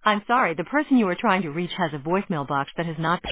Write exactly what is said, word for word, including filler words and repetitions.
I'm sorry, the person you are trying to reach has a voicemail box that has not